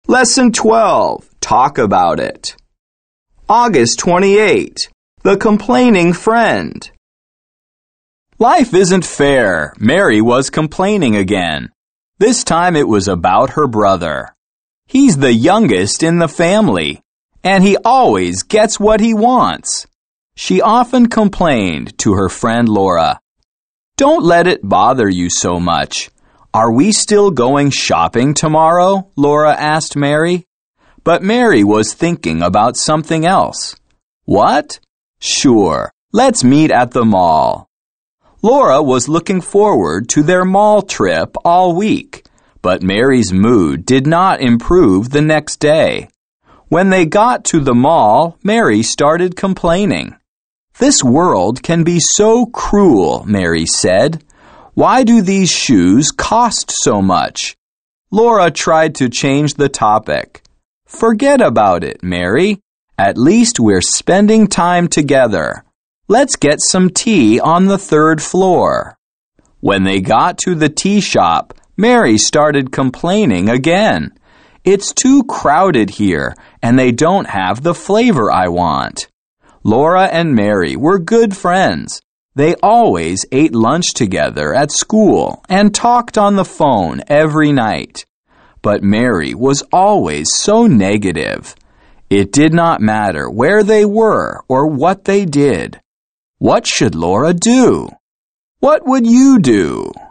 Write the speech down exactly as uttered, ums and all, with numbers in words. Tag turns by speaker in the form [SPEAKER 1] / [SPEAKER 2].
[SPEAKER 1] Lesson twelve. Talk about it. August twenty-eighth. The complaining friend. Life isn't fair. Mary was complaining again. This time it was about her brother. He's the youngest in the family, and he always gets what he wants. She often complained to her friend Laura. Don't let it bother you so much. Are we still going shopping tomorrow? Laura asked Mary. But Mary was thinking about something else. What? Sure, let's meet at the mall. Laura was looking forward to their mall trip all week, but Mary's mood did not improve the next day. When they got to the mall, Mary started complaining. This world can be so cruel, Mary said. Why do these shoes cost so much? Laura tried to change the topic. Forget about it, Mary. At least we're spending time together. Let's get some tea on the third floor. When they got to the tea shop, Mary started complaining again. It's too crowded here, and they don't have the flavor I want. Laura and Mary were good friends. They always ate lunch together at school and talked on the phone every night. But Mary was always so negative. It did not matter where they were or what they did. What should Laura do? What would you do?